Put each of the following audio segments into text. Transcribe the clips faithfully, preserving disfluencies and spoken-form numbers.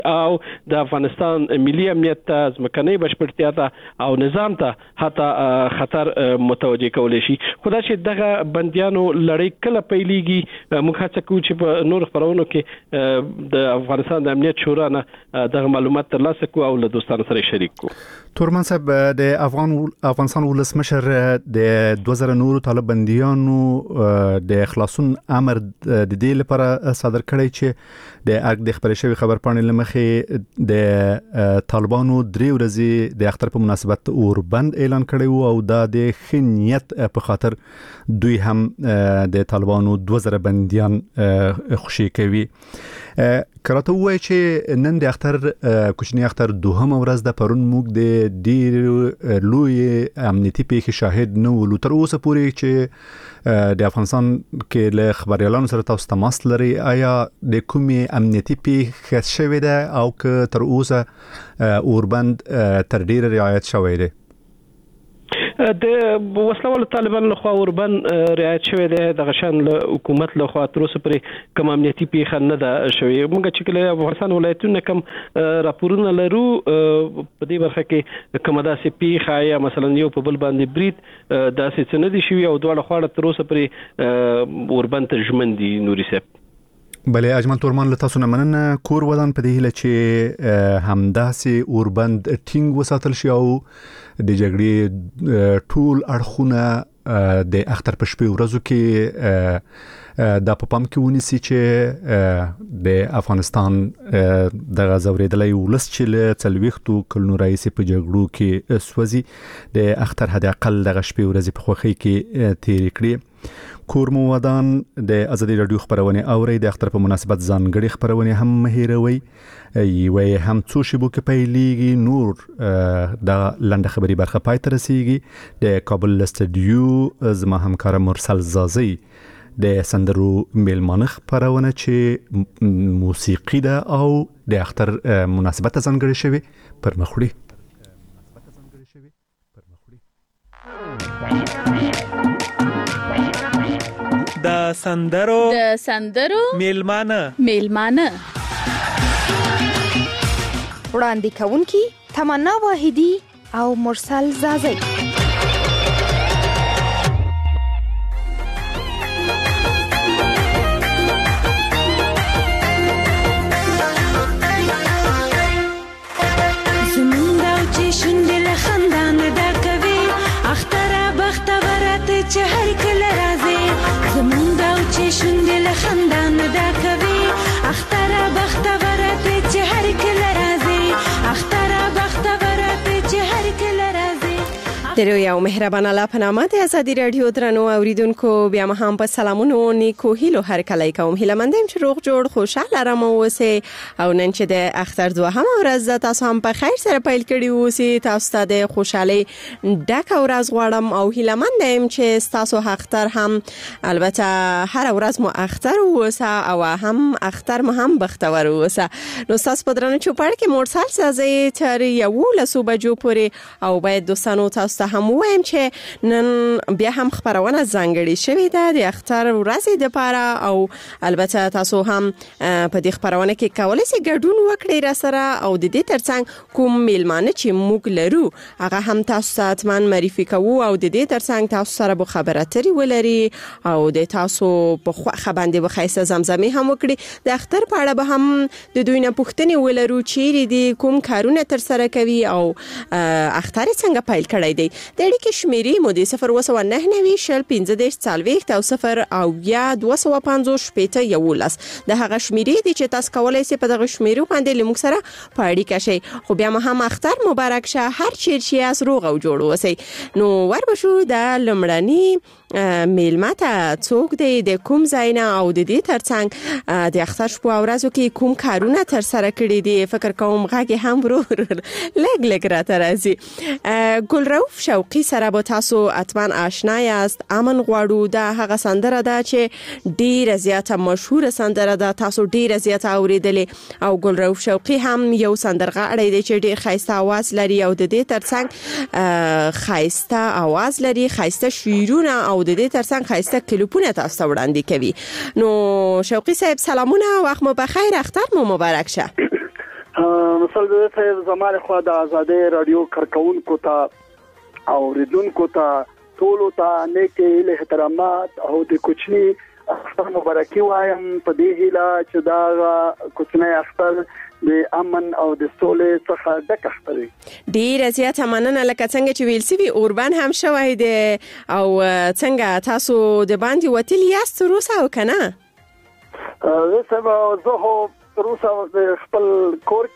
او د افغانستان ملي امنیت ته ځمکنۍ بشپړتیا ته او نظام ته حتی خطر متوجه کولی شي. خو دا چې دغه بندیانو لړۍ کله پیلېږي موږ هڅه کوو چې په نور خبرونو کې د افغانستان د امنیت شورا نه دغه معلومات ترلاسه کوو او له دوستانو سره شریک کوو. تورمن صاحب د افغان افغانستان ولسمشر د دوه زره نورو طالب بندیانو د خلاصون امر د دې لپاره صادر کړی چې د ارګ د خبرې شوی خبر پاڼې لمخې د طالبانو درې ورځې د اختر په مناسبت اوربند اعلان کړی وو او دا د خنیت په خاطر دوی هم د طالبانو دوه زره بندیان خوشي کوي. کراته وای چې نن د اختر کوچنی اختر دوهم ورځ د پرون موږ د ډیر لوی امنیتي پیښې شاهد نه ولو تر اوسه پورې چې د افغانستان کې له خبريالانو سره تاسو تماس لري. آیا د کومې امنیتي پیښې شوې ده او که تر اوسه اوربند تر ډیره رعایت شوی دی؟ د وسلوالو طالبانو لخوا اوربن رعایت شوی دی. دغه شان له حکومت لخوا تر اوسه پورې کوم امنیتي پیښه نه ده شوې. موږ چې کله افغانستان ولایتونه کوم راپورونه لرو په دې برخه کې کومه داسې پیښه یا مثلا یو په بل باندې برید داسې څه نه دي شوي او دواړه خواړه تر اوسه پورې اوربن ته ژمن دي. نوري صاحب بله اجمل تورمان له تاسو نه مننه. کور ودان په دې هیله چې همداسې اوربند ټینګ وساتل شي او د جګړې ټول اړخونه د اختر په شپې ورځو کې دا په پام کې ونیسي چې د افغانستان د غزورېدلې ولس چې له څلويختو کلونو راځي په جګړو کې سوځي د اختر حد اقل د شپې ورځې په خوخي کې تیر کړی. کور مو ودان د ازادي رادیو خبرونه اوري د اختر په مناسبت ځانګړي خبرونه هم مهیروي یوه هم څو شبو کې پیلېږي نور د لنډه خبري برخه پای ته رسیږي. د کابل استودیو زما همکار مرسل زازي د سندرو میلمانه خبرونه چې موسیقي ده او د اختر مناسبت ځانګړي شوی پر مخړي. د سندرو د سندرو میلمانه میلمانه وړاندې کوونکی تمنا واحدی او مرسل زازی. زمونږ او چې شونډې له خندانه ډکوي اختره بختوره ته چې هر کله راځي. زمونږ او چې شونډې له خندانه ډکوي اختره بختوره ته چې هر کله راځي. اختره بختوره ته چې هر کله راځي. درو یو مهربان الله په نامه د ازادي رادیو درنو اوریدونکو بیا ما هم په سلامونو نیکو هیلو هر کله کوم. هیله مندم چې روغ جوړ خوشاله رم اوسئ او نن چې د اختر دوهم ورځ تاسو هم په خیر سره پیل کړی اوسئ. تاسو ته د خوشحالي ډک ورځ غواړم او هیله مندم چې تاسو اختر هم البته هر ورځ مو اختر اوسه او هم اختر مو هم بختور اوسه. نو تاسو په درنو چوپړ کې مرسل سازي تر یو لسو بجو پورې او باید دوستانو تاسو هم وایم چې نن بیا هم خبرونه ځانګړي شوې ده د اختر ورځې لپاره او البته تاسو هم په دې خبرونه کې کولای شئ ګډون وکړئ را سره او د دې ترڅنګ کوم میلمانه چې موږ لرو هغه هم تاسو ته اتمن معرفي کوو او د دې ترڅنګ تاسو سره به خبرې اترې ولري او د تاسو په خوخه باندې به خیسه زمزمه هم وکړي. د اختر په اړه به هم د دوی نه پوښتنې ولرو چې دي کوم کارونه تر سره کوي او اختر څنګه پیل کړی دی. د اړیکې شمیرې مو د صفر اووه سوه نهه نوي شل پنځه دېرش څلوېښت او صفر اویا دوه سوه پنځوس شپېته یولس د هغه شمیرې دي چې تاسو کولای شئ په دغه شمیرو باندې له موږ سره په اړیکه شئ. خو بیا هم اختر مبارک شه هر چیرې چې اس روغ او جوړ اوسئ. نو ور بشو د لمړني میلمه ته څوک دی د کوم ځای نه او د دې ترڅنګ د اختر شپه ورځو کې کوم کارونه تر سره کړی دي. فکر کوم غږی هم ورور لګ لګ راته راځي. ګلرؤف شوقي سره به تاسو اتمن آشنا یاست. امن غواړو دا هغه سندره ده چې ډیره زیاته مشهوره سندره ده تاسو ډیره زیاته اوریدلې او ګلرؤف شوقي هم یو سندرغاړی دی چې ډیر خایسته आवाज لري او د دې ترڅنګ خایسته आवाज لري خایسته شعرونه او د دې ترڅنګ خایسته کلیپونه تاسو وړاندې کوي. نو شوقي صاحب سلامونه وخت مو بخیر اختر مو مبارک شه. مرسل صاحب زمانه خو د آزادۍ رادیو کارکونکو ته او ریدونکو ته ټول ته نیک احترامات او د کوچنی اختر مبارکي وایم په دې هیله چې دا کوچنی اختر د امن او د سولې څخه ډک اختر وي. ډیر زیاته مننه. لکه څنګه چې ویل سوي اوربان هم شوی دی او څنګه تاسو د باندې وتلی یاست روسا او کنه؟ زه سبا زه روسا د خپل کور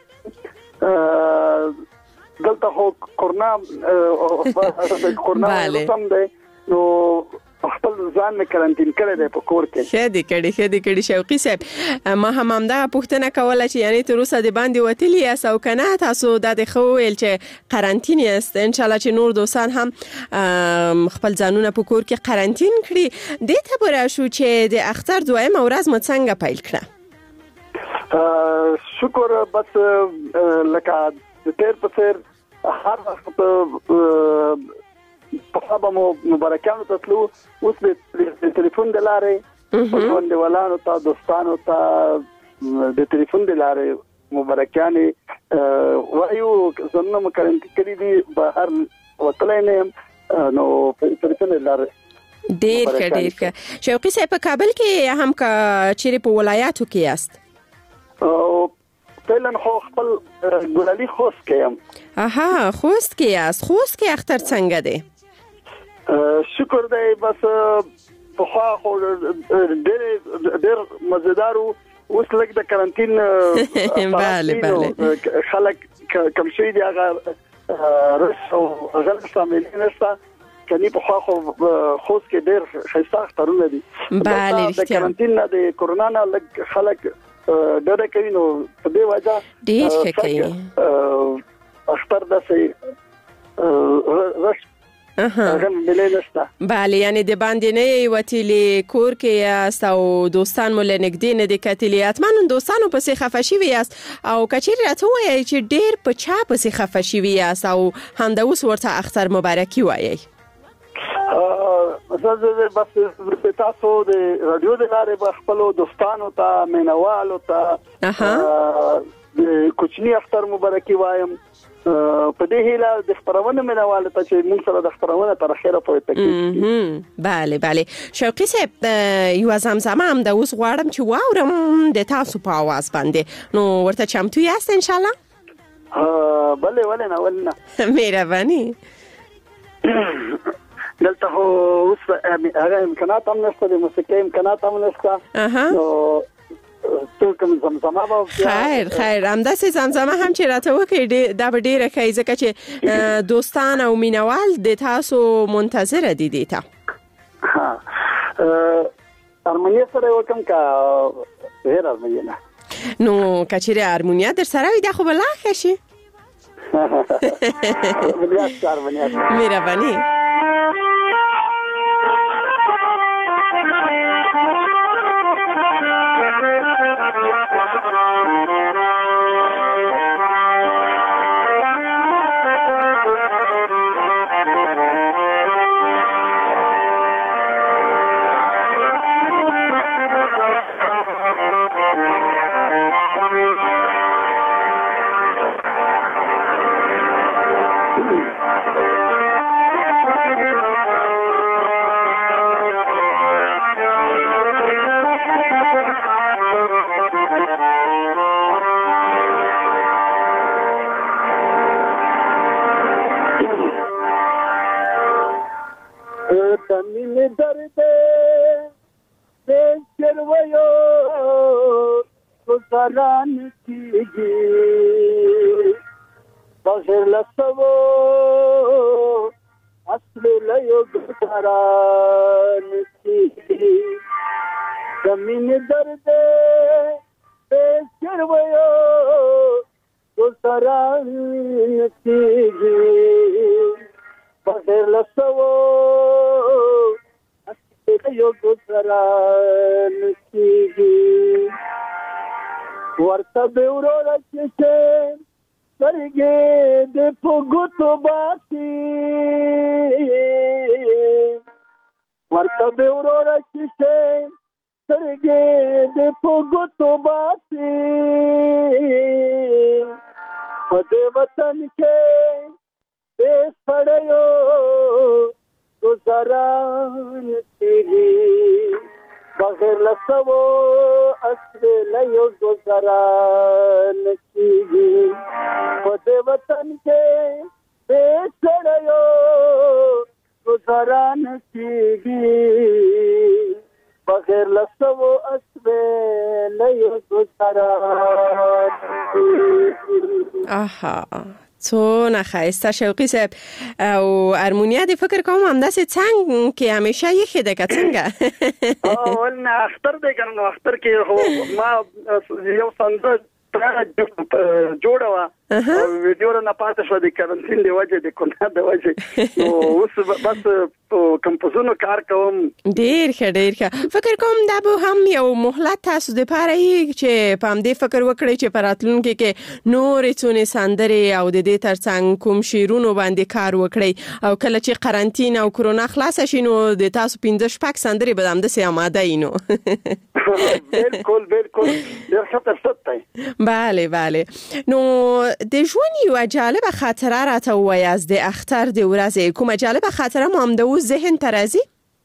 دلته خو کورونا کورونا سم دی نو خپل ځان نه کرانتین کړی دی په کور کې. ښه دې کړي ښه دې کړي شوقي صاحب. ما هم همدغه پوښتنه کوله چې یعنی تر اوسه د باندې وتلي یاست او که نه تاسو دا د ښه وویل چې قرنطین یاست، انشاءالله چې نور دوستان هم خپل ځانونه په کور کې قرنطین کړي. دې ته به راشو چې د اختر دویمه ورځ مو څنګه پیل کړه؟ شکر بس لکه د تیر په څیر هر وخت په خبره مو مبارکانو ته تلو. اوس د ټلیفون د لارې ژوند ولانو ته دوستانو ته د ټلیفون د لارې مبارکانې وایو. زمونږ مکرنتي کړي دي بهر وتلی نه یم نو په ټلیفون د لارې ډېر ښه ډېر ښه. شوقي صاحب په کابل کې هم که چیرې په ولایاتو کې یاست؟ فعلا خو خپل ګلالي خوست کې یم. اها خوست کې یاست. خوست کې اختر څنګه دی؟ شکر دی بس په خوا خو ډېر ډېر مزیدار اوس لږ د کرنټین بله بله خلک کم شوي دي هغه رس او غلط شاملین نشته کني په خوا خو خوست کې ډېر ښایسته اخترونه دي. بله د کرنټین نه د کورونا نه لږ خلک ډېر کوي نو په دې وجه ډېر ښه کوي اختر داسې رش بله یعنی د باندې نه وتلی کور کې یاست او دوستان مو له نږدې نه دي کتلي. حتما دوستانو پسې خفه شوي یاست او که چیرې راته ووایئ چې ډېر په چا پسې خفه شوي یاست او همداوس ورته اختر مبارکي وایئ؟ زه بس تاسو د رادیو د لارې به خپلو دوستانو ته مینوالو ته د کوچني اختر مبارکي وایم. په دې هیله د خبرونه مینواله ته چې موږ سره د خبرونه تر اخره پورې تکلیف. بله بله شوقي صاحب یو زمزمه هم د اوس غواړم چې واورم د تاسو په आवाज باندې، نو ورته چمتو یاست ان شاء الله؟ بله ولې نه ولې نه. مهرباني. دلته خو اوس هغه امکانات هم نشته، د موسیقۍ امکانات هم نشته نو تو کوم زمزمه به خیر خیر همداسې زمزمه هم چې راته وکړي دا به ډېره ښه وي ځکه چې دوستان او مینوال د تاسو منتظره دي دې ته. هارمونیا سره وکم که غیر هارمونیا نه؟ نو که چیرې هارمونیا در سره وي دا خو به لا ښه شي. مهرباني. سترګې د پوګو تو باسي په دې وطن کې دې سړیو گزاران کیږي بغیر له سوو اسټریلیو گزاران کیږي په دې وطن کې دې سړیو گزاران کیږي بغیر له سوو اسټریلیو گزاران کیږي. آها څونه ښایسته شوقي صاحب او ارمونیا د فکر کوم همداسې څنګه کې همیشه یې ده که څنګه؟ او نه اختر دی که نه اختر کې ما یو سندره جوړه وه ویډیو نه پاتې شوه د کرنټین د وجې د کرونا د وجې نو اوس بس کمپوزونو کار کوم. ډېر ښه ډېر ښه. فکر کوم دا به هم یو مهلت تاسو دپاره وي چې په همدې فکر وکړئ چې په راتلونکي کې نورې څونې سندرې او د دې ترڅنګ کوم شعرونو باندې کار وکړئ او کله چې قرنطین او کرونا خلاصه شي نو د تاسو پنځه شپږ سندرې به همداسې اماده وي نو. بالکل بالکل ډېر ښه فرصت دی. بله بله. نو د ژوند یوه جالبه خاطره راته ووایاست د اختر د ورځې کومه جالبه خاطره مو همدا اوس ذهن ته راځي؟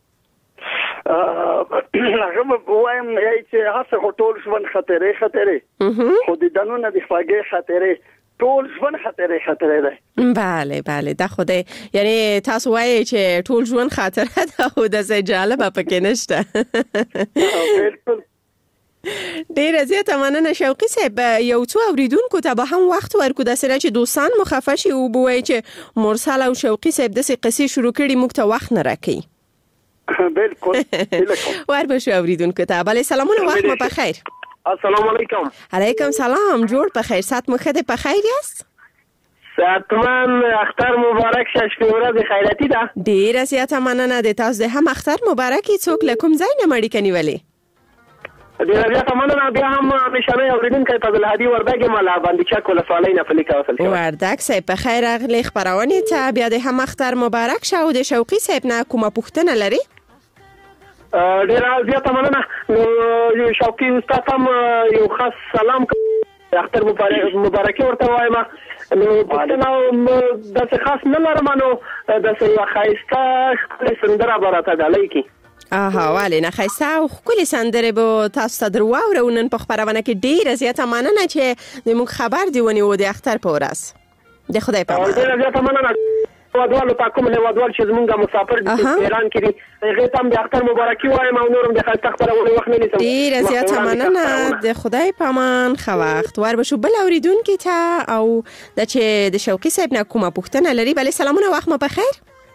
هغه به ووایم چې هسې خو ټول ژوند خاطرې خاطرې خو د دنونه د خوږې خاطرې ټول ژوند خاطرې خاطرې دی. بله بله دا خو دی یعنی تاسو وایئ چې ټول ژوند خاطره ده خو داسې جالبه پکې نشته. بالکل. ډیره زیاته مننه شوقي صاحب. یو څو اوریدونکو ته به هم وخت ورکو داسې نه چې دوستان مو خفه شي او به وایي چې مرسل او شوقي صاحب داسې قصې شروع کړي موږ ته وخت نه راکوي. بالکل. ور به شو اوریدونکو ته. بله سلامونه وخت مو بخیر. السلام علیکم. علیکم سلام. جوړ په خیر سات مو ښه دی په خیر یاست؟ ساتمن اختر مبارک شه شپې ورځ خیراتي ده. ډیره زیاته مننه د تاسو د هم اختر مبارک. څوک له کوم ځای نه اړیکه نیولې؟ ډیره زیاته مننه. بیا هم همیشنی اوریدونکی فضل هادي وردګ ملا باندې چک ولسوالۍ نه فلیکه وصل شو. وردګ صاحب په خیر راغلی خبرونه ته. بیا د هم اختر مبارک شه او د شوقي صاحب نه کومه پوښتنه لري؟ ډیره زیاته مننه. نو شوقي استاد هم یو خاص سلام اختر مبارکي ورته وایم. نو پوښتنه داسې خاص نه لرم نو داسې یوه ښایسته ښکلې سندره به راته ډالۍ کړي. آها ولې نه ښایسته او ښکلې سندرې به تاسو ته در واورو نن په خپرونه کې. ډېره زیاته مننه چې زموږ خبر دې ونیو د اختر په ورځ. د خدای په امان. ډېره زیاته مننه. هیوادوالو ته کوم هیوادوال چې زمونږ مسافر دي ایران کې دي هغې ته هم د اختر مبارکي وایم او نور هم د ښایسته خپرونې وخت نه نیسم. ډېره زیاته مننه. د خدای په امان ښه وخت. ور به شو بل اورېدونکي ته او دا چې د شوقي صاحب نه کومه پوښتنه لري. بلې سلامونه وخت مو بخیر.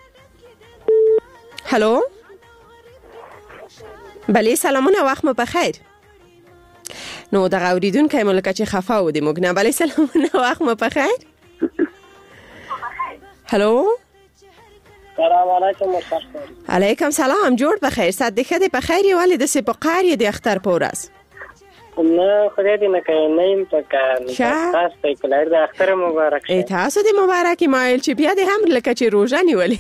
هلو بلې سلامونه وخت مو بخیر. نو دغه اوریدونکی مو لکه چې خفه و د موږ نه. بلې سلامونه وخت مو بخیر. هلو سلام علیکم. علیکم سلام. جوړ په خیر سات د ښه دی په خیر یې ولې داسې په قهر یې د اختر په ورځ؟ نه خدای دې نه کوي نه یم په کار. تاسو ته کلر د اختر مبارک شه. تاسو دې مبارک مایل چې بیا دې هم لکه چې روژه نیولې.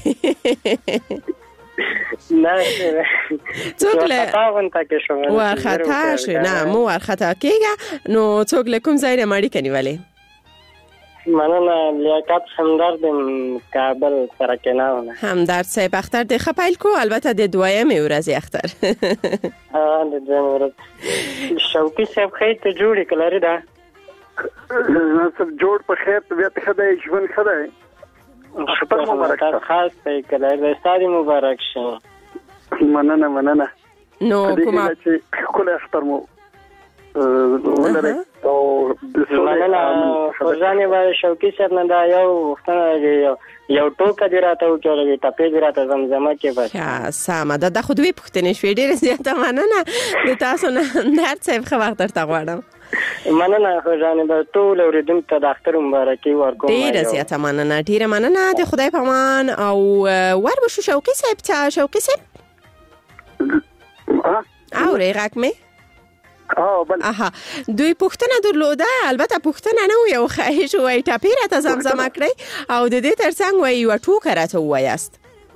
نه څوک له ورخطا شو نه مو ورخطا کېږه. نو څوک له کوم ځای نه اړیکه نیولې؟ مننه. لیاقت همدرد کابل سره کناونه. همدرد صاحب اختر دې ښه پیل کو البته د دویمې ورځې اختر. ها د دویمې ورځ. شوقي صاحب خیر ته جوړې کلري ده. جوړ په خیر طبیعت ښه دی ژوند ښه دی. اختر مبارک شه. خاص دی کلر د استادي مبارک شه. مننه مننه. نو کومه چې ښکلی اختر مو ولرئ او مننه. خوږانې به شوقي صاحب نه دا یو وختونه یو ټوکه دې راته وکړې ټپې دې راته زمزمه کې بس. سمه ده. دا خو دوی پوښتنې شوې. ډېره زیاته مننه د تاسو نه. همدرد صاحب ښه وخت درته غواړم. مننه خوږانې به ټول اورېدونکو ته د اختر مبارکي ورکوم. ډېره زیاته مننه. ډېره مننه. د خدای په امان. او ور به شو شوقي صاحب ته. شوقي صاحب اورې غږ مې؟ آها دوی پوښتنه درلوده. البته پوښتنه نه و یو خواهش وای ټپې راته زمزمه کړئ او د دې ترڅنګ وای یوه ټوکه راته ووایاست.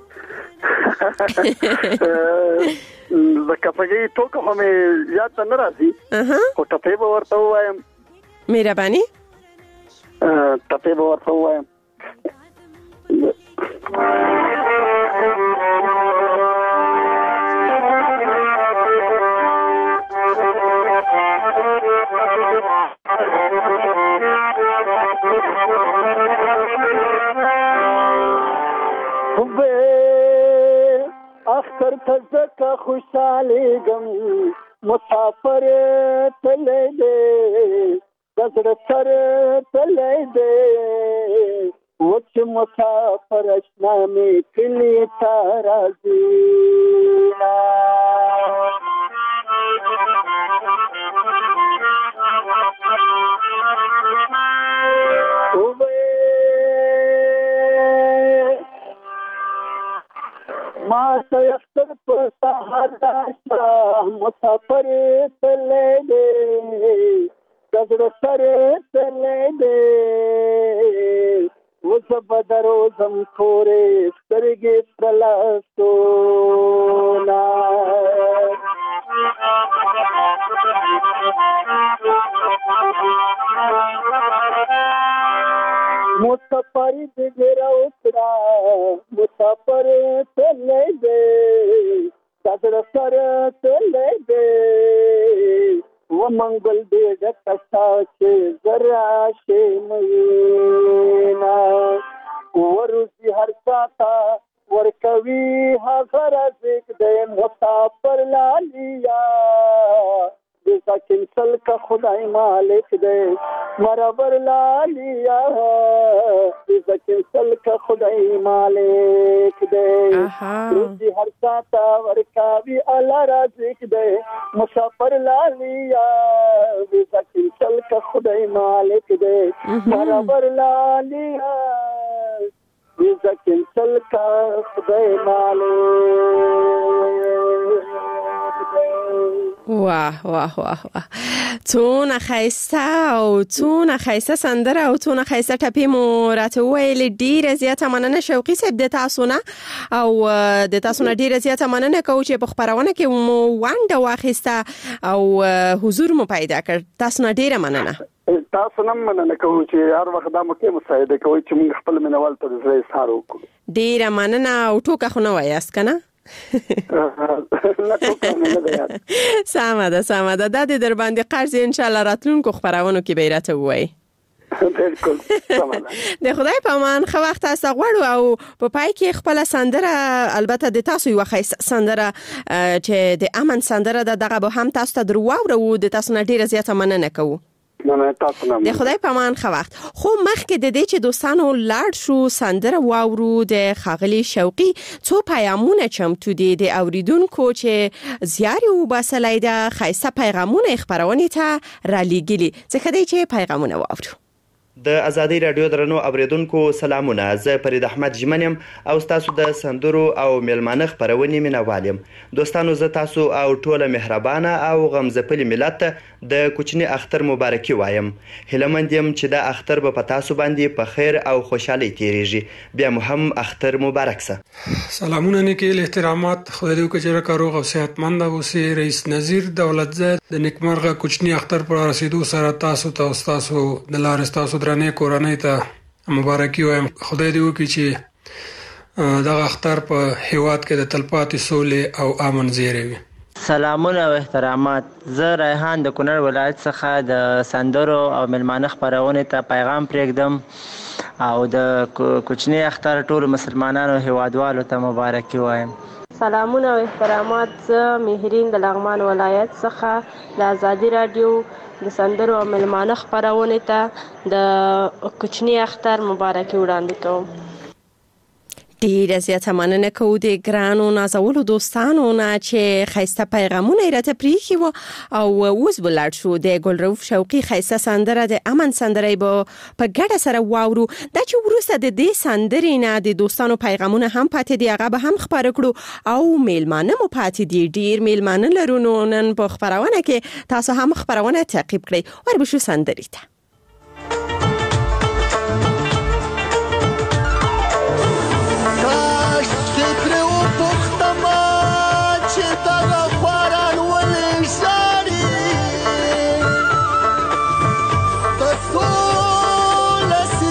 لکه پکې ټوکه خو مې یاد ته نه راځي خو ټپې به ورته ووایم. مهرباني. ټپې به ورته ووایم. اختر ته ځکه خوشحالېږم مسافر تللی دی د زړه سر تللی دی اوس چې مسافر اشنا مې کلي ته راځي ما ته اختر په سهار راشه مسافر تللی دی د زړه سر تللی دی اوس به دروځم کورې سترګې سره لاسونه مسافر دې ډېره وکړه مسافر تللی دی د زړه سر تللی دی ومنګل دې ډکه ستا چې زه راشې مینه وروځي هر چا ته ورکوي هغه رزق دی مسافر لالیا جیسا کینسل کا خدای مالک دے مرابر لالیا جیسا کینسل کا خدای مالک دے روزی ہر ساتا ورکاوی اللہ رازق دے مسافر لالیا جیسا کینسل کا خدای مالک دے مرابر لالیا جیسا کینسل کا خدای مالک واه واه واه واه څونه ښایسته او څونه ښایسته سندره او څونه ښایسته ټپې مو راته وویلې. ډېره زیاته مننه شوقي صاحب د تاسو نه او د تاسو نه ډېره زیاته مننه کوو چې په خپرونه کې مو ونډه واخیسته او حضور مو پیدا کړ. تاسو نه ډېره مننه. تاسو نه مننه کوو چې هر وخت دا مو کې مساعده کوي چې موږ خپل مینوال ته د زړه اظهار وکړو. ډېره مننه او ټوکه خو نه وایاست که نه؟ سمه ده سمه ده دا د در باندې قرض انشاءالله راتلونکو خپرونو کې به یې راته ووایي. بالکل سمه ده. د خدای په امان ښه وخت تاسو غواړو او په پای کې خپله سندره البته د تاسو یوه ښایسته سندره چې د امن سندره ده دغه به هم تاسو ته در واورو. د تاسو نه ډېره زیاته مننه کوو. د خدای په امان ښه وخت. خو مخکې د دې چې دوستانو لاړ شو سندره واورو د ښاغلي شوقي څو پیغامونه چمتو دي د اوریدونکو چې زیار یې وباسلی ده ښایسته پیغامونه یې خپرونې ته رالیږلي. ځکه دی چې پیغامونه واورو. د ازادي رادیو درنو اوریدونکو سلامونه. زه فرید احمد ژمن یم او تاسو د سندرو او میلمانه خپرونې مینوال یم. دوستانو زه تاسو او ټوله مهربانه او غمزپلي ملت ته د کوچني اختر مبارکي وایم. هیلهمند یم چې دا اختر به په تاسو باندې په خیر او خوشحالۍ تیریږي. بیا مو هم اختر مبارک سه. سلامونه نیکیل احترامات. خدای دې وکړي چې راکه روغ او صحتمند اوسئ. رئیس نظیر دولت زید د نیکمرغه کوچني اختر پر رسیدو سره تاسو ته او تاسو د لارې تاسو درنې کورنۍ ته مبارکي وایم. خدای دې وکړي چې دغه اختر په هیواد کې د تلپاتې سولې او امن زیری وي. سلامونه او احترامات. زه ریحان د کونړ ولایت څخه د سندرو او ملمانه خپرونې ته پیغام پرېږدم او د کوچني اختر ټولو مسلمانانو هیوادوالو ته مبارکي وایم. سلامونه او احترامات. زه مهرین د لغمان ولایت څخه د ازادي رادیو د سندرو او ملمانه خپرونې ته د کوچني اختر مبارکي وړاندې کوم. ډیره زیاته مننه کوو د ګرانو نازولو دوستانو نه چې ښایسته پیغامونه یې راته پرېښي وو او اوس به لاړ شو د ګلرؤف شوقي ښایسته سندره د امن سندره به په ګډه سره واورو. دا چې وروسته د دې سندرې نه د دوستانو پیغامونه هم پاتې دي هغه به هم خپاره کړو او میلمانه مو پاتې دي. ډېر میلمانه لرو نو نن په خپرونه کې تاسو هم خپرونه تعقیب کړئ. وربشو سندرې ته Sola si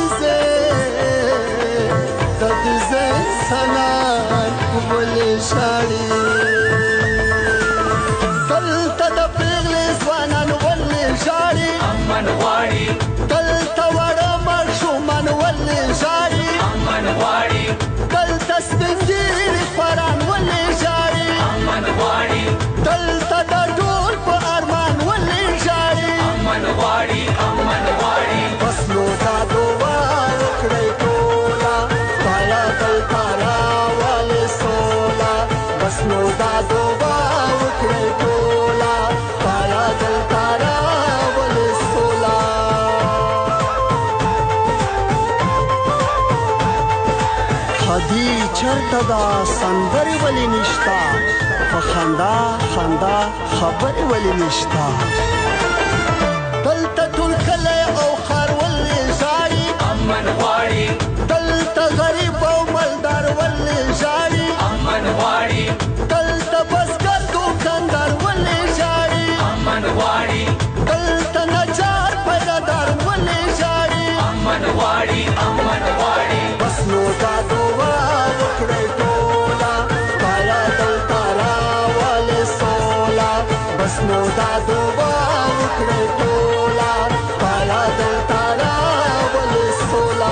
دوبا وکړې ټولا پایا دلته راولې سولا خدي چرته دا سندرې ولې نشتا په خندا خندا خبرې ولې نشتا دلته ټول کلی او ښار ولې ژاړي امن غواړي دلته غریب او مالدار ولې ژاړي امن غواړي دلته بزګر دوکاندار ولې ژاړي امن غواړي دلته نجار پیدادار ولې ژاړي امن غواړي امن غواړي بس نو دا دعا وکړئ ټوله پایا دلته راولې سوله بس نو دا دعا وکړئ ټوله پایا دلته راولې سوله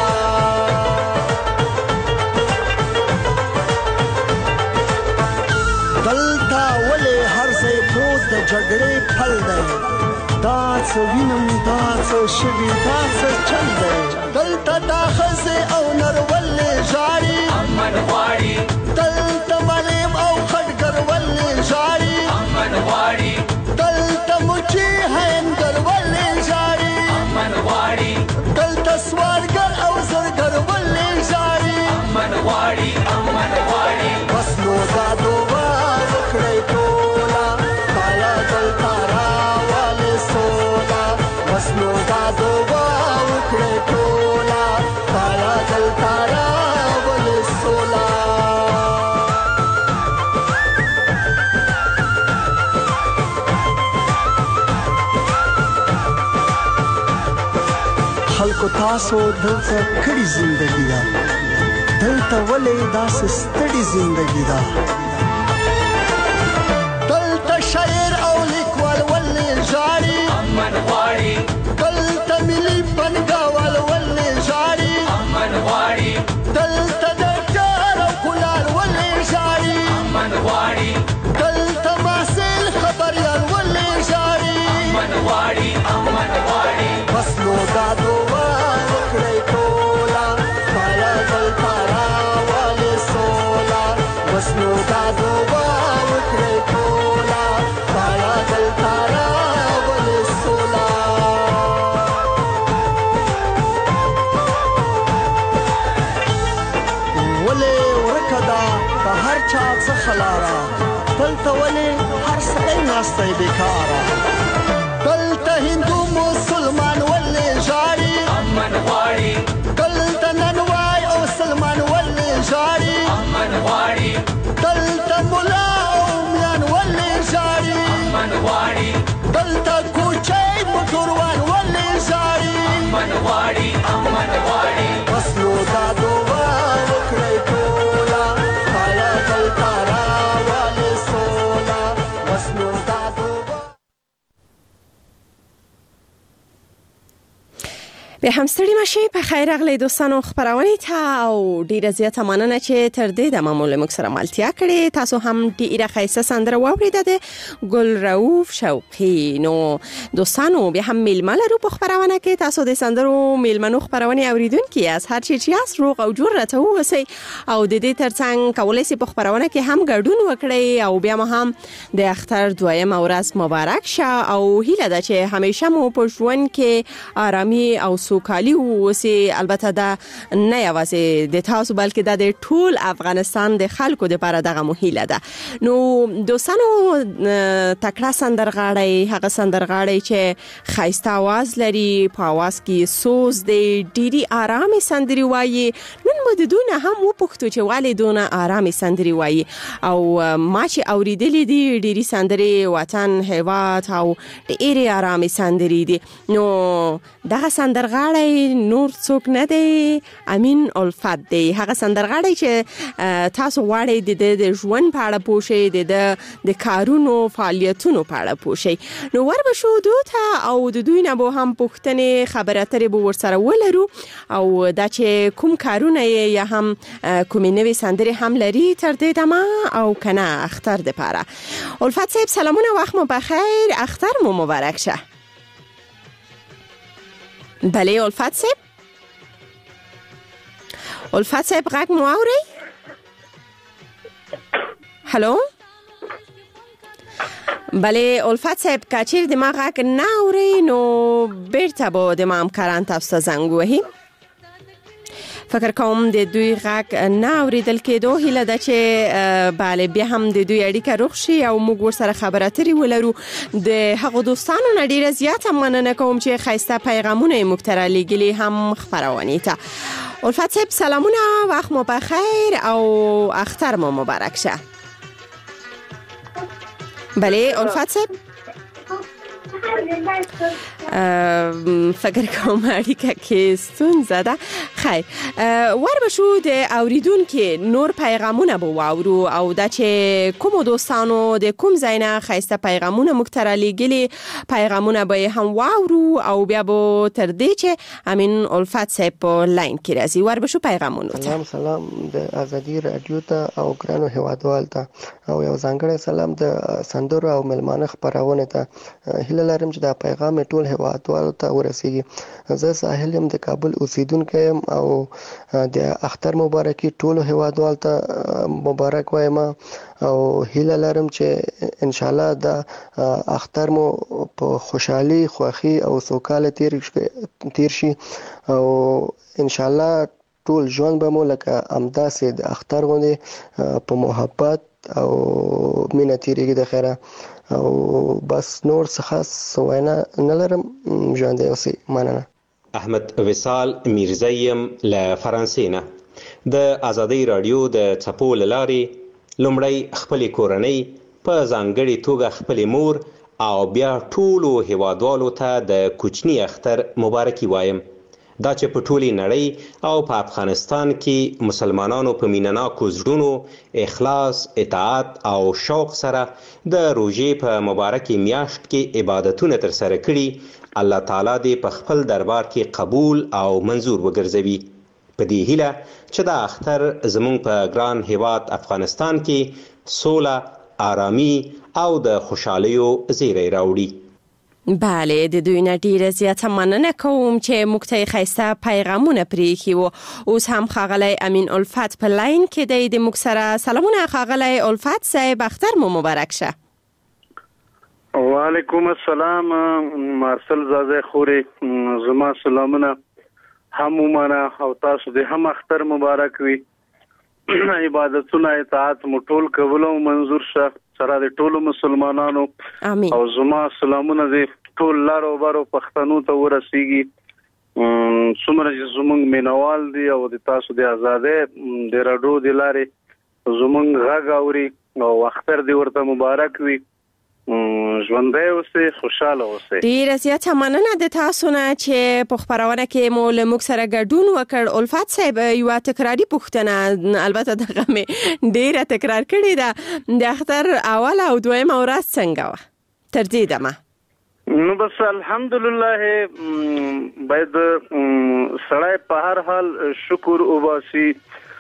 دلته ولې هر ځای پروت د جګړې پل دی دا څه وینم دا څه شوي دا څه چل دی دلته دا ښځې او نر ولې ژاړي امن غواړي دلته معلم او خټګر ولې ژاړي امن غواړي دلته مچي هندر ولې ژاړي امن غواړي دلته سوالګر او زرګر ولې ژاړي امن غواړي امن غواړي بس نو دا دعا وکړئ ټوله پایا دلته راولې سوله بس نو دا دعا وکړئ ټوله پایا دلته راولې سوله خلکو تاسو دلته کړي زندگی دا دلته ولې داسې ستړي زندگی دا دلته شاعر او لیکوال ولې ژاړي امن غواړي دلته ملي بنګاوال ولې ژاړي امن غواړي دلته ډاکټر او کولار ولې ژاړي امن غواړي دلته محصل خبریال ولې ژاړي امن غواړي امن غواړي بس نو دا دعا وکړئ ټوله پایا دلته راولې سوله بس نو دا دعا وکړئ ټوله پایا دلته راولې سوله ولې ورکه ده په هر چا څخه لاره دلته ولې هر سړی ناستی بېکاره دلته هندو مسلمان ولې ژاړي امن غواړي دلته ننوای او سلمان ولې ژاړي امن غواړي دلته ملا او میان ولې ژاړي امن غواړي دلته کوچی موټروان ولې ژاړي امن غواړي امن غواړي بس نو دا دعا وکړئ ټوله پایا دلته راولې سوله بس نو دا دعا به هم ستړي مشي په خیر اغلی دوستانو خبرونه ته او ډیره زیاته مننه چې تر دې د معمول موږ سره ملتیا کړې تاسو هم ډیره ښایسته سندره واوریده ده ګل رؤف شوقي نو دوستانو به هم میلمه لرو په خبرونه کې تاسو د سندرو میلمنو خبرونه اوریدونکي از هر چی چې اس روغ او جوړ راته وسی او د دې ترڅنګ کولای شي په خبرونه کې هم ګډون وکړي او بیا هم د اختر دویم ورځ مبارک شه او هیله ده چې همیشه مو په ژوند کې آرامي او سوکالي وسی البته دا نه یوازې د تاسو بلکې د ټول افغانستان د خلکو لپاره دغه مهیله ده نو دوستانو تکړه سندرغاړي هغه سندرغاړي چې خایسته आवाज لري په आवाज کې سوز دی ډيري آرامي سندري وایي نن مو د دونه هم وپختو چې والي دونه آرامي سندري وایي او ما چې اوریدلې دي ډيري سندري وطن هیواد او ډيري آرامي سندري دي نو دغه سندرغاړي نور څوک نه دی امین الفت دی هغه سندرغاړي چې تاسو غواړئ د ژوند په اړه پوښي د د کارونو فعالیتونو په اړه پوښي نو ور به شو دوته او د دوی نه به هم پوښتنې خبره اترې به ورسره ولرو او دا چې کوم کارونه یا هم کومې نوې سندرې هم لري تر دې دمه او کنه اختر د پاره الفت صاحب سلامونه وخت مو بخیر اختر مو مبارک شه بله الفت صاحب الفت صاحب غږ مو اورئ هلو بله الفت صاحب کچیر د ما غږ نه اوري نو بیرته به د ما همکاران تاسو ته زنګ ووهي. فکر کوم د دوی غږ نه اوریدل کېدو، هیله ده چې بله بیا هم د دوی اړیکه روغ شي او موږ ورسره خبرې اترې ولرو. د هغو دوستانو نه ډیره زیاته مننه کوم چې ښایسته پیغامونه یې موږ ته رالیږلي هم خپرونې ته. الفت صاحب سلامونه، وخت مو بخیر او اختر مو مبارک شه. بله الفت صاحب فکر کوم اړیکه کې ستونزه ده. خیر ور بشو د اوریدونکو نور پیغامونه به واورو او دا چې کوم دوستانو د کوم ځای نه ښایسته پیغامونه موږ ته رالیږلي پیغامونه به هم واورو او بیا به تر دې چې امین الفت صاحب په لاین کې راځي. ور بشو پیغامونو ته. سلام سلام د ازادي رادیو ته او ګرانو هیوادوال ته او یو ځانګړی سلام د سندرو او ملمانه خپرونه ته. هیله لرم چې دا پیغام ټول هیوادوالو ته ورسیږي. زه ساحل یم د کابل اوسیدونکی یم او د اختر مبارکي ټول هیوادوالو ته مبارک وایم او هیله لرم چې ان شاء الله دا اختر مو په خوشحالي خوښي او سوکاله تیر تیر شي او ان شاء الله ټول ژوند به مو لکه امداسې د اختر غوندې په محبت او مینه تیریږي د خیره او بس نور څه خاص وینا نه لرم. ژوندی اوسئ. مننه. احمد وصال میرزایم له فرانسې نه. د ازادي رادیو د څپو له لارې لومړی خپلې کورنۍ په ځانګړې توګه خپلې مور او بیا ټولو هیوادوالو ته د کوچني اختر مبارکي وایم. دا چې په ټولې نړۍ او په افغانستان کې مسلمانانو په مینناکو زړونو اخلاص، اطاعت او شوق سره د روژې په مبارکې میاشت کې عبادتونه ترسره کړي، الله تعالی دې په خپل دربار کې قبول او منظور وګرځوي. په دې هیله چې دا اختر زموږ په ګران هیواد افغانستان کې سوله، آرامي او د خوشحالیو زیری راوړي. بله د دوی نه ډیره زیاته مننه کوم چې موږ ته ښایسته پیغامونه پرېښي وو. اوس هم ښاغلی امین الفت په لاین کې دی د موږ سره. سلامونه ښاغلی الفت صاحب، اختر مو مبارک شه. وعلیکم السلام مارسل زازه خورې، زما سلامونه هم ومنه او تاسو دې هم اختر مبارک وي. عبادتونه اطاعت مو ټول کول او منظور شه سره د ټولو مسلمانانو. امين. او زما سلامونه دې ټول لارو بارو پښتنو ته ورسیږي. څومره چې زمونږ مینوال دي او د تاسو د آزادۍ د راډیو د لارې زمونږ غږ اوري او اختر دې ورته مبارک وي. ژوندی اوسئ، خوشحاله اوسئ. ډیره زیاته مننه د تاسو نه چې په خپرونه کې مو له موږ سره ګډون وکړ. الفت صاحب یوه تکراري پوښتنه، البته دغه مې ډیره تکرار کړې ده، د اختر اوله او دویمه ورځ څنګه وه تر دې دمه؟ نو بس الحمدلله باید سړی په هر حال شکر وباسي.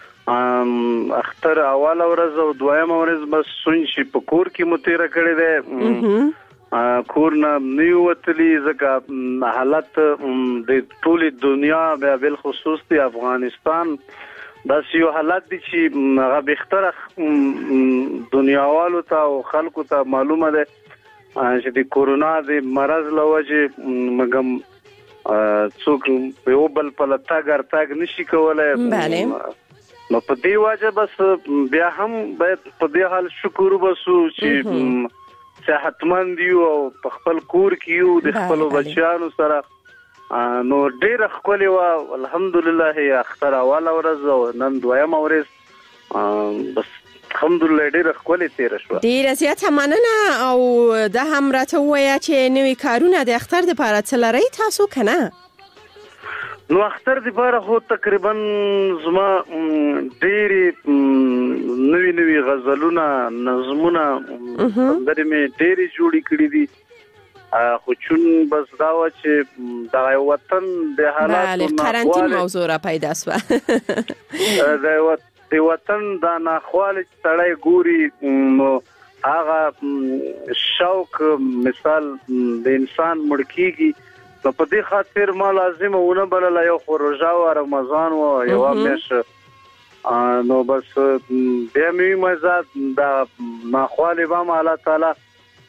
اختر اول ورځ او دویم ورځ بس سونچ په کور کې متیره کړی دی، کور نه نیو وتلی ځکه حالت د ټولې دنیا بیا بالخصوص د افغانستان بس یو حالت دی چې هغه بهتره دنیاوالو ته او خلکو ته معلومه ده چې د کورونا د مرض له وجې مګم څوک په یو بل په تګ ارتګ نشي کولی. بله نو په دې وجه بس بیا هم باید په دې حال شکر وباسو چې صحتمند یو او په خپل کور کې یو د خپلو بچیانو سره. نو ډېره ښکلې وه الحمدلله اختر اوله ورځ او نن دویمه ورځ بس الحمدلله ډېره ښکلې تېره شوه. ډېره زیاته مننه او دا هم راته ووایه چې نوي کارونه د اختر دپاره څه لرئ تاسو که نه؟ نو اختر د پاره خو تقریبا زما ډېری نوی نوی غزلونه نظمونه درې مې ډېری جوړې کړې دي، خو چون بس دا و چې د وطن د حالاتو بله قرنطین موضوع را پیدا سوه د وطن د ناخوالې چې سړی ګوري نو هغه شوق مثال د انسان مړ کېږي. نو په دې خاطر ما لازمه ونه بلله یو خو روژه و رمضان و یوه میاشت نو بس بیا مې ویمه زه دا ناخوالې به م الله تعالی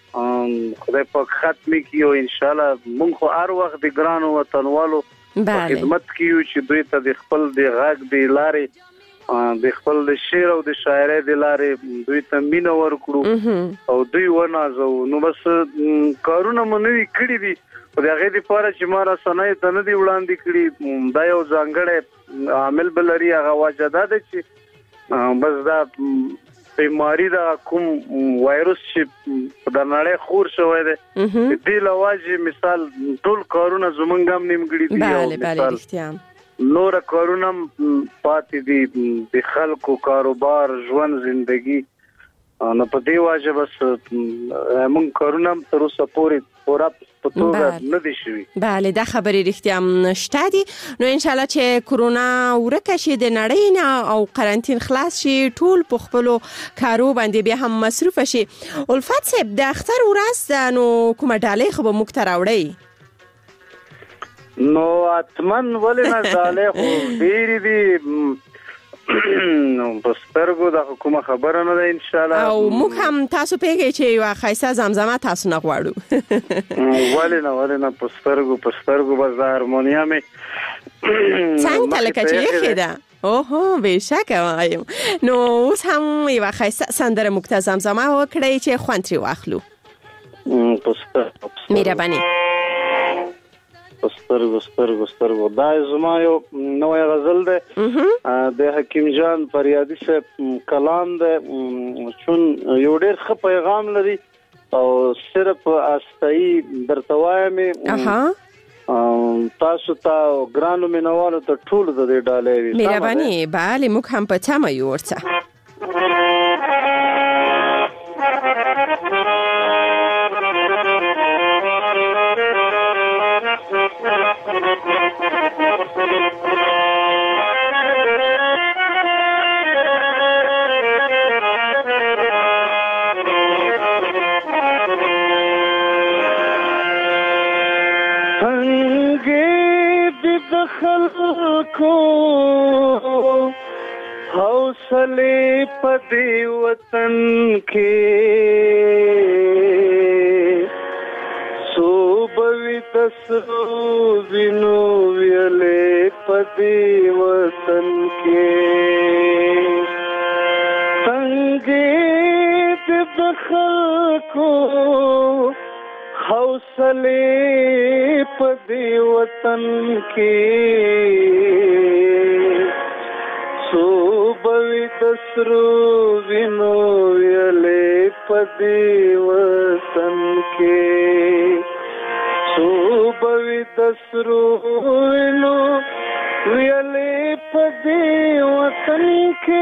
خدای پاک ختمي کړي او ان شاء الله موږ خو هر وخت د ګرانو وطنوالو په خدمت کې یو چې دوی ته د خپل د غږ د لارې د خپل د شعر او د شاعرۍ د لارې دوی ته مینه ورکړو او دوی ونازو. نو بس کارونه مو نوي کړي دي خو د هغې دپاره چې ما رسنیو ته نه دي وړاندې کړي. دا یو ځانګړی عامل به لري، هغه وجه دا ده چې بس دا بیماری دا کوم وایروس چې د نړۍ خور شوی دی دې له وجې مثال ټول کارونه زمونږ هم نیمګړي دي او مثال نور کارونه پاتې دي د خلکو کاروبار ژوند زندگی. نو په دې وجه بس موږ کارونه هم تر اوسه پورې پوره په توګه نه دي شوي. بله دا خبرې رښتیا هم شته دي. نو انشاءالله چې کرونا ورکه شي د نړۍ نه او قرنطین خلاص شي ټول په خپلو کارو باندې بیا هم مصروفه شي. الفت صاحب د اختر ورځ ده نو کومه ډالۍ خو به موږ ته راوړئ؟ نو اتمن ولې نه ډالۍ خو ډېرې دي نو په سترګو د کومه خبره نه ده ان شاء الله. او موږ هم تاسو پیږئ چې یوه ښایسته زمزمه تاسو نه غواړو. ولې نه ولې نه په سترګو په سترګو بس د هارمونیا مې څنګ ته لکه چې یخې ده. اوهو بېشکه وایم. نو اوس هم یوه ښایسته سندره موږ ته زمزمه وکړئ چې خوند ترې واخلو. په سترګو مهرباني. سترګو سترګو سترګو دا زما یو نوی غزل دی د حکیم جان فریادي صاحب کلام دی چون یو ډېر ښه پیغام لري او صرف استایي درته وایم تاسو ته ګرانو مینوالو ته ټولو ته دې ډالۍ وي. مهرباني. بله موږ هم په تمه یو ورته. کو حوصلے پدی وطن کے صوبوی تسرو بینو ویلے پدی وطن کے تنگی دخل کو حوصلے پدی وطن کے صوبوی تسرو بینو ویلے پدی وطن کے صوبوی تسرو بینو ویلے پدی وطن کے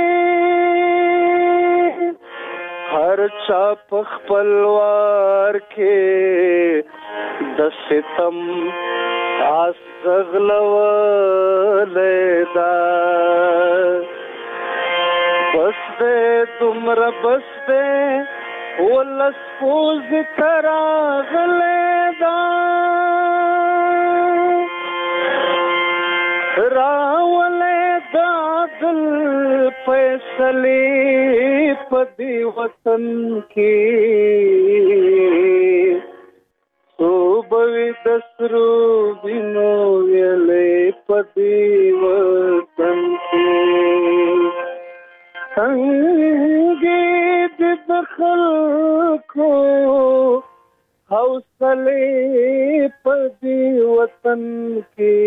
ہر چاپ خپلوار کے د ستم آس غلولیدا بس دے تمرا بس دے ولس پوز ترا غلیدا راولیدا دل فیصلے پدی وطن کی صوبوی دسرو بینو ویلے پدی وطن کی سنگی دخل کو حوصلے پدی وطن کی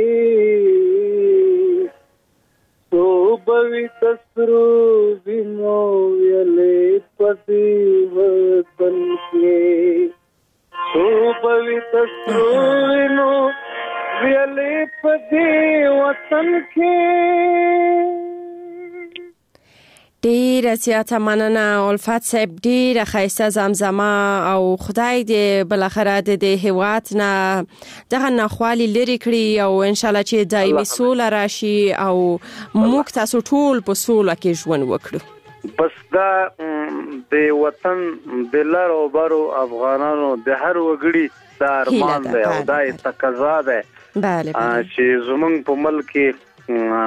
صوبوی دسرو بینو ویلے پدی وطن کی صوبوی تسرو ویلے پدی وطن کے. ډیره زیاته مننه الفت صاحب. ډیره ښایسته زمزمه او خدای دې بالاخره د دې هیواد نه دغه ناخوالي لرې کړي او انشاءالله چې دایمي سوله راشي او موږ تاسو ټول په سوله کې ژوند وکړو. بس دا د وطن د لارو بارو افغانانو د هر وګړي د ارمان دی او دا تقاضا ده چې زمونږ په ملک کې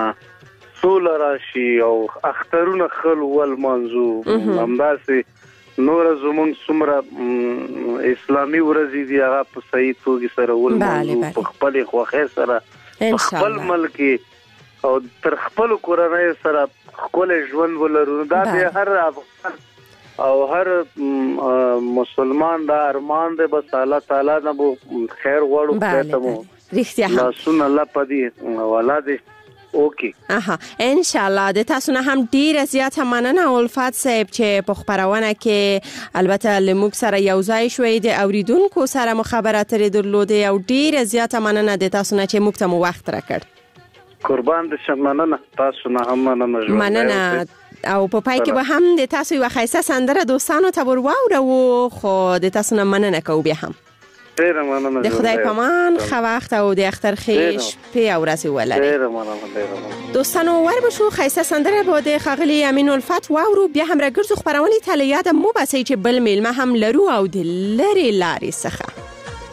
سوله راشي او اخترونه خل ول منځو همداسې نور زمونږ څومره اسلامي ورځې دي هغه په صحیح توګه سره ولمانځو په خپل خوښۍ سره خپل ملک او تر خپل کورنۍ سره خپل ژوند ولرو. دا به هر افغان او هر مسلمان دا ارمان دی، بس الله تعالی نه بو خیر غواړو ته مو رښتیا هم سن الله پدې ولادي اوکي. اها ان شاء الله. د تاسو نه هم ډیر زیات مننه الفات صاحب چې په خبرونه کې البته لموږ سره یو ځای شوي د اوریدونکو سره مخابره ترې درلوده او ډیر زیات مننه د تاسو نه چې موږ ته مو وخت راکړ. قربان دې شم. مننه تاسو نه هم مننه. مننه. او په پای کې به هم د تاسو یو ښایسته سندره دوستانو ته ور واورو، خو د تاسو نه مننه کوو بیا هم. ډیره مننه. د خدای پامان ښه وخت او د اختر خیش په او ورځ ولري. ډیره مننه. ډیره دوستانو ور بشو ښایسته سندره به د خغلی امین الفت واورو، بیا هم راګرځو خبرونه ته یاد مو باسي چې بل میلمه هم لرو او د لری لارې څخه.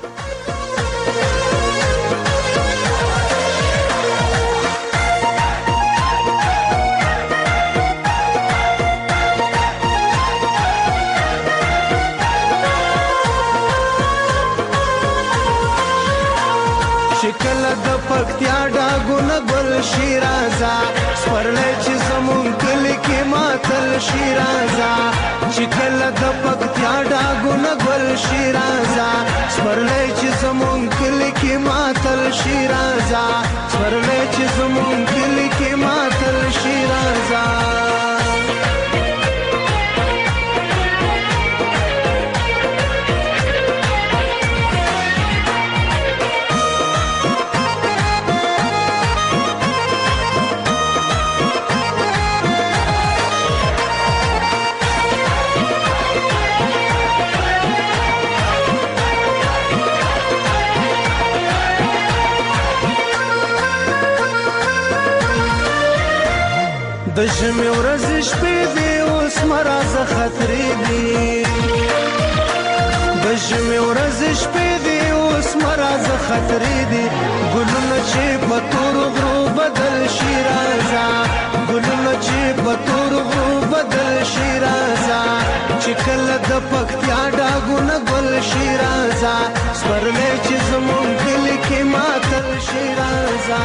شکل د پکتیا ډاګونه ګل شیرازا سپرلې چې زمون کلی کې ماتل شیرازا. شکل د پکتیا ډاګونه ګل شیرازا سپرلې چې زمون کلی کې ماتل شیرازا. سپرلې چې زمون کلی کې ماتل شیرازا. د ژمي ورځې شپې دي اوس مرازه خطرې دي. د ژمي ورځې شپې دي اوس مرازه خطرې دي. ګلونه چې په تور غرو بدل شي رازا. ګلونه چې په تور غرو بدل شي رازا. چې کله د پکتیا ډاګونه ګل شي رازا. سپرلې چې زمون کلی کې ماتل شي رازا.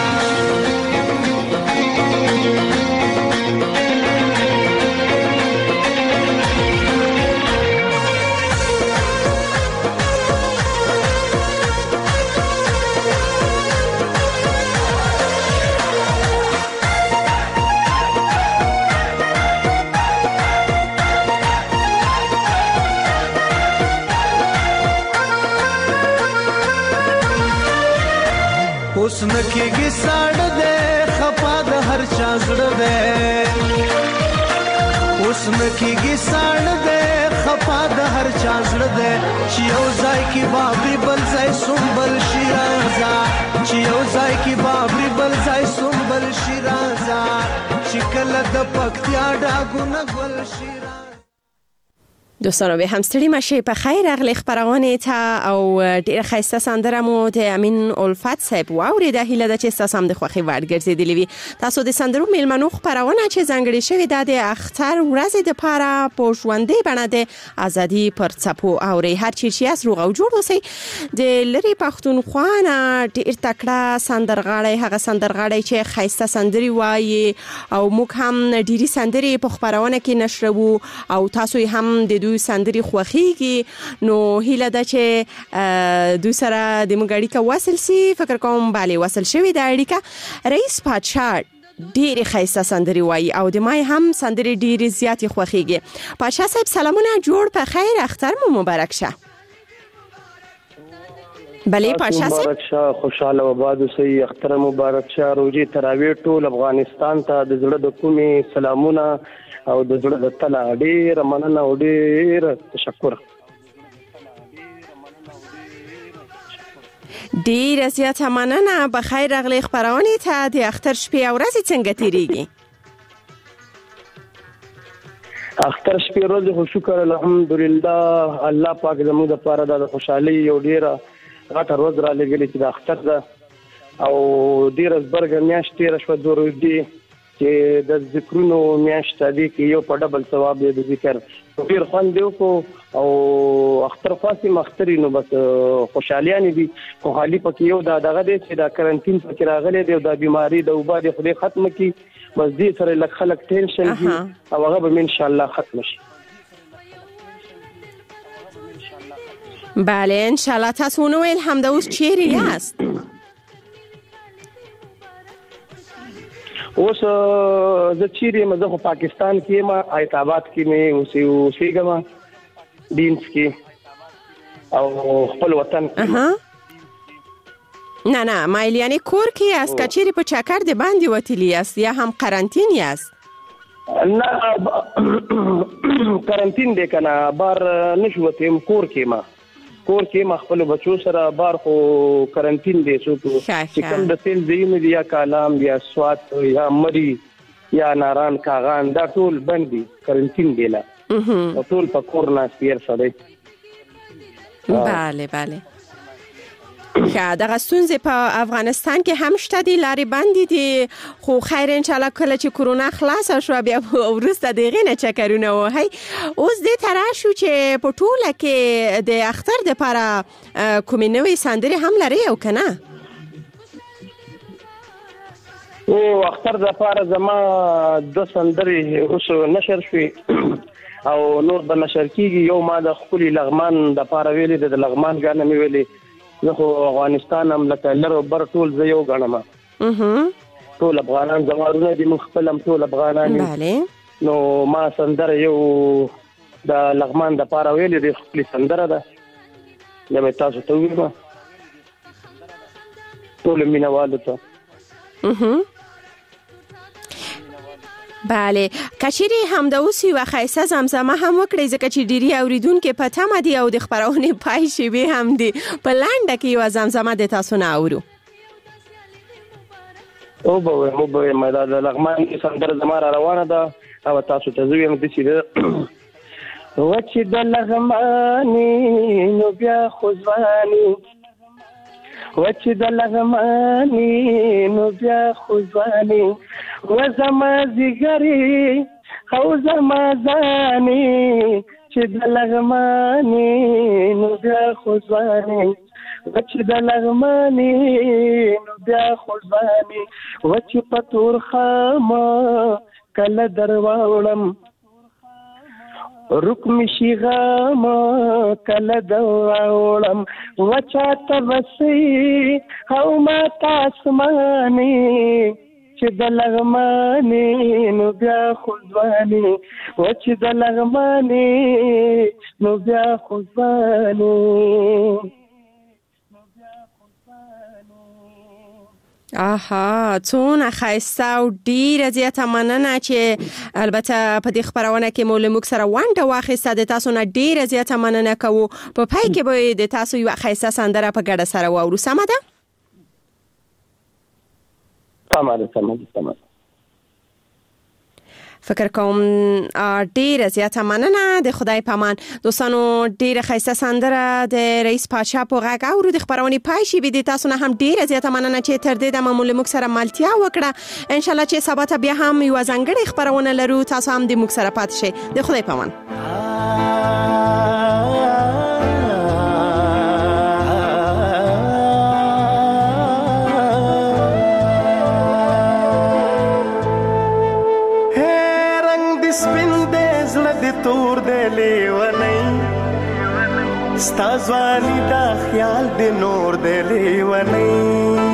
اوس نکیږي ساړه ده خپا د هر چا زړه ده. اوس نکیږي ساړه ده خپا د هر چا زړه ده. چې یو ځای کې بابري بل ځای سنبل شي رازا. چې یو ځای کې بابري بل ځای سنبل شي رازا. چې کله د پکتیا ډاګونه ګل شي. دوستانو به هم ستړي مشه په خیر اغلی خبرونه ته او ډیره خسته سندره مو د امین الفت صاحب واوري د هیله د چې تاسو هم د خوخي ورډ ګرځیدلی وي. تاسو د سندرو میلمنو خبرونه چې ځنګړي شوی د اختر ورځ د پاره په ژوندې بڼه د ازادي پر څپو اوري. هر چی چې اس روغ او جوړ اوسئ. د لری پښتونخوا نه ډیر تکړه سندرغاړي هغه سندرغاړي چې خسته سندري وایي او موږ هم ډيري سندري په خبرونه کې نشرو او تاسو هم د دوی سندري خوخيږي. نو هیله ده چې دوی سره د مګړی کا وصل سي. فکر کوم بالي وصل شوی د اړیکه. رئیس پادشاه ډېر خیسته سندري وایي او د مای هم سندري ډېر زیاتې خوخيږي. پادشاه صاحب سلامونه، جوړ په خیر، اختر مو مبارک شه. بله پادشاه صاحب مبارک شه، خوشاله و باد اوسئ، اختر مبارک شه. روزي تراویح ټول افغانستان ته د زړه د کومې سلامونه او د زړه د تله ډېر مننه او ډېر تشکر. ډېر زیاته مننه. بخیر راغلی خبرونه ته. د اختر شپې او ورځې څنګه تیریږي؟ اختر شپې ورځې خو شکر الحمدلله الله پاک زموږ لپاره د خوشحالۍ یو ډېره غټه ورځ را لېږلې چې د اختر ده او ډېره زبرګه میاشت تېره شوه دوه ورځې چې د ذکرونو میاشت دی کې یو په ډبل ثواب دی د ذکر ډیر خوند دی او اختر خاصي مختري نو بس خوشالیان دي خو خالي پکې یو دا دغه دی چې دا کرنټین پکې راغلي دی او دا بیماری د وبا د خدای ختم کی بس دې سره لک خلک ټینشن دي او هغه به ان شاء الله ختم شي. بله ان شاء الله. تاسو نو ویل هم د اوس چیرې یاست؟ اوس زه چیرې مزه خو پاکستان کې ما آیت آباد کې مې اوسې اوسېږم دینس کې او خپل وطن کې. نه نه مایل یعنی کور کې یاست که چیرې په چکر د باندې وتلی یاست یا هم قرنطین یاست؟ نه قرنطین دی که نه بار نشو وتیم کور کې ما کور کې ما خپل بچو سره بار خو قرنطین دی څوک چې کوم د تیل ځایونه دي یا کالام یا سوات یا مری یا ناران کاغان دا ټول بند دي قرنطین دی لا او ټول په کور ناست پیر سره. بله بله. ښه دغه ستونزې په افغانستان کې هم شته دي لارې بندې دي خو خیر انشاءالله کله چې کرونا خلاصه شوه بیا وروسته د هغې نه چکرونه وهئ. اوس دې ته راشو چې په ټوله کې د اختر دپاره کومې نوې سندرې هم لرئ او که نه؟ او اختر دپاره زما دوه سندرې اوس نشر شوې او نور به نشر کېږي. یو ما د خپلې لغمان دپاره ویلې ده د لغمان ګانه مې ویلې زه خو افغانستان هم لکه لر او بر ټول زه یو ګڼم ټول افغانان زما ورونه دي موږ خپل هم ټول افغانان نو ما سندره یو د لغمان دپاره ویلې ده خپلې سندره ده دا مې تاسو ته وویلم ټولو مینهوالو ته. بله کچېرې هم د اوس یوه ښایسته زمزمه هم وکړئ ځکه چې ډېرې اورېدونکي په تمه دي او د خپرونې پای شېبې هم دي په لنډه کې یوه زمزمه د تاسو نه اورو. او به وایم او به وایم دا د لغمان سندره زما را روانه ده او تاسو ته زه وایم داسې ده وچې د لغمانې نو بیا خو ځوانې وچې د لغمانې نو بیا خو ځوانې و زما زیګرې او زما ځانې چې د لغمانې نو بیا خو ځوانې وچې د لغمانې نو بیا خو ځوانې وچې په تور خامه کله در واوړم رکم شي غاما کله دواړم وچا ته وسې او ما تاسمانې چې د لغمانې نو بیا خو ځوانې وچې د لغمانې نو بیا خو ځوانې. آها څونه ښایسته او ډېره زیاته مننه چې البته په دې خپرونه کې مو له موږ سره ونډه واخیسته. د تاسو نه ډېره زیاته مننه کوو. په پای کې به د تاسو یوه ښایسته سندره په ګډه سره واورو. سمه ده؟ سمه ده سمه ده سمه ده. فکر کوم ډیره زیاته مننه. د خدای پامان دوستانو ډیره ښایسته سندره د رئیس پاشا په غږ اورو. د خپرونې پای شي به د تاسو نه هم ډیره زیاته مننه چې تر دې دمه مو له موږ سره ملتیا وکړه. ان شاء الله چې سبا ته بیا هم یوه ځانګړې خپرونه لرو. تاسو هم د موږ سره پاتې شئ. د خدای پامان. تور دے لیونی ستا ځواني دا خیال دې نور دې لیونی